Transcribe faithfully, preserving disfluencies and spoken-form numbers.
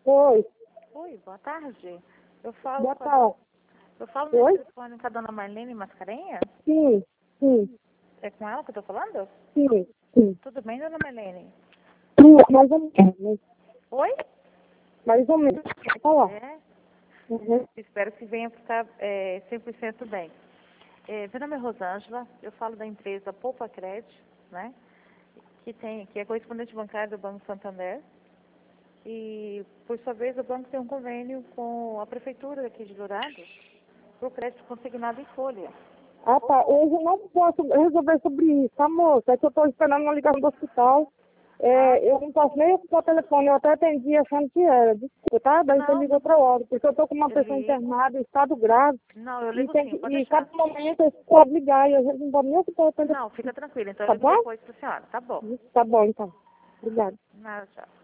Oi, Oi, boa tarde. Eu falo boa com a tarde. Eu falo no Oi? telefone com a dona Marlene Mascarenha? Sim, sim, É com ela que eu tô falando? sim, sim. Tudo bem, dona Marlene? Sim, mais ou menos. Oi? Mais ou menos. Pode falar. É, Uhum. espero que venha ficar é, cem por cento bem. É, meu nome é Rosângela, eu falo da empresa Poupa Crédito, né? Que, tem, que é correspondente bancário do Banco Santander. E, por sua vez, o banco tem um convênio com a prefeitura aqui de Dourados para o crédito consignado em folha. Ah, tá. Hoje eu não posso resolver sobre isso, tá, moça? É que eu tô esperando uma ligação do hospital. É, eu não posso nem ocupar o telefone, eu até atendi achando que era. Desculpa, tá? Daí você Não, liga outra hora, porque eu tô com uma eu pessoa ligo. internada em estado grave. Não, eu E, ligo tem sim, que, pode e deixar. cada momento você pode ligar e às vezes não pode nem ocupar o telefone. Não, fica tranquila. Então eu Tá ligo bom? depois pra senhora. Tá bom. Tá bom, então. Obrigada. Nada, tchau.